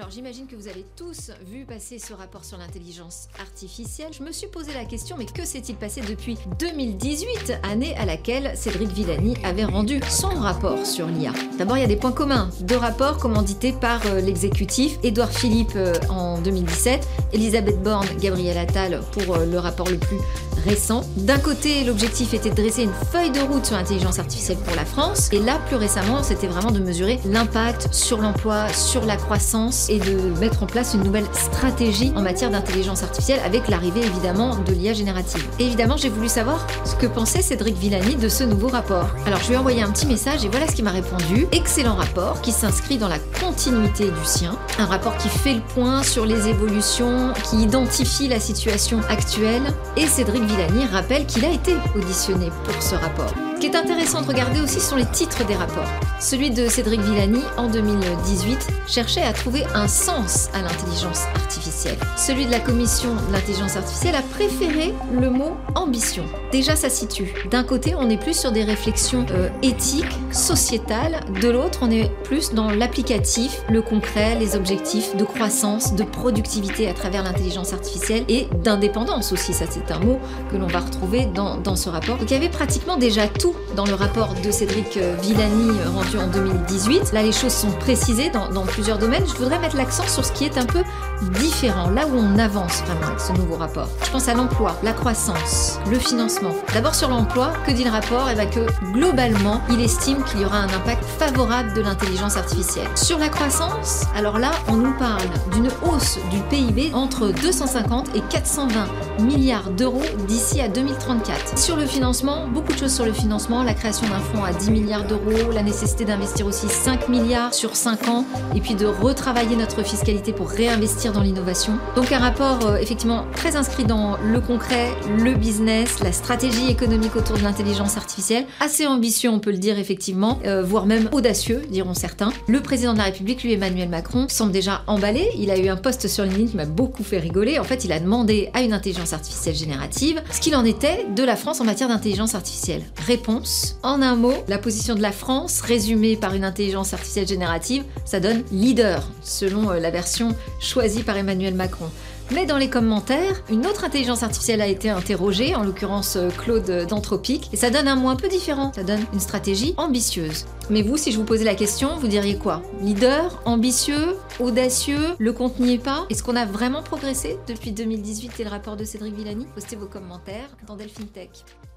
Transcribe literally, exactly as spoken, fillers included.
Alors j'imagine que vous avez tous vu passer ce rapport sur l'intelligence artificielle. Je me suis posé la question, mais que s'est-il passé depuis deux mille dix-huit, année à laquelle Cédric Villani avait rendu son rapport sur l'I A? D'abord, il y a des points communs. Deux rapports commandités par euh, l'exécutif, Édouard Philippe euh, en deux mille dix-sept, Elisabeth Borne, Gabriel Attal pour euh, le rapport le plus récent. D'un côté, l'objectif était de dresser une feuille de route sur l'intelligence artificielle pour la France, et là, plus récemment, c'était vraiment de mesurer l'impact sur l'emploi, sur la croissance, et de mettre en place une nouvelle stratégie en matière d'intelligence artificielle avec l'arrivée évidemment de l'I A générative. Et évidemment, j'ai voulu savoir ce que pensait Cédric Villani de ce nouveau rapport. Alors je lui ai envoyé un petit message et voilà ce qu'il m'a répondu. Excellent rapport qui s'inscrit dans la continuité du sien. Un rapport qui fait le point sur les évolutions, qui identifie la situation actuelle. Et Cédric Villani rappelle qu'il a été auditionné pour ce rapport. Ce qui est intéressant de regarder aussi sont les titres des rapports. Celui de Cédric Villani, en deux mille dix-huit, cherchait à trouver un sens à l'intelligence artificielle. Celui de la commission de l'intelligence artificielle a préféré le mot ambition. Déjà, ça situe. D'un côté, on est plus sur des réflexions euh, éthiques, sociétales. De l'autre, on est plus dans l'applicatif, le concret, les objectifs de croissance, de productivité à travers l'intelligence artificielle et d'indépendance aussi. Ça, c'est un mot que l'on va retrouver dans, dans ce rapport. Donc, il y avait pratiquement déjà tout dans le rapport de Cédric Villani rendu en deux mille dix-huit. Là, les choses sont précisées dans, dans plusieurs domaines. Je voudrais mettre l'accent sur ce qui est un peu différent, là où on avance vraiment avec ce nouveau rapport. Je pense à l'emploi, la croissance, le financement. D'abord sur l'emploi, que dit le rapport? Eh bien que globalement, il estime qu'il y aura un impact favorable de l'intelligence artificielle. Sur la croissance, alors là, on nous parle d'une hausse du P I B entre deux cent cinquante et quatre cent vingt milliards d'euros d'ici à deux mille trente-quatre. Sur le financement, beaucoup de choses sur le financement. La création d'un fonds à dix milliards d'euros, la nécessité d'investir aussi cinq milliards sur cinq ans, et puis de retravailler notre fiscalité pour réinvestir dans l'innovation. Donc un rapport euh, effectivement très inscrit dans le concret, le business, la stratégie économique autour de l'intelligence artificielle, assez ambitieux on peut le dire effectivement, euh, voire même audacieux diront certains. Le président de la République, lui Emmanuel Macron, semble déjà emballé. Il a eu un post sur LinkedIn qui m'a beaucoup fait rigoler. En fait, il a demandé à une intelligence artificielle générative ce qu'il en était de la France en matière d'intelligence artificielle. Réponse: en un mot, la position de la France, résumée par une intelligence artificielle générative, ça donne leader, selon la version choisie par Emmanuel Macron. Mais dans les commentaires, une autre intelligence artificielle a été interrogée, en l'occurrence Claude d'Anthropique, et ça donne un mot un peu différent, ça donne une stratégie ambitieuse. Mais vous, si je vous posais la question, vous diriez quoi? Leader, ambitieux, audacieux, le compte n'y est pas? Est-ce qu'on a vraiment progressé depuis deux mille dix-huit et le rapport de Cédric Villani? Postez vos commentaires dans Delphine Tech.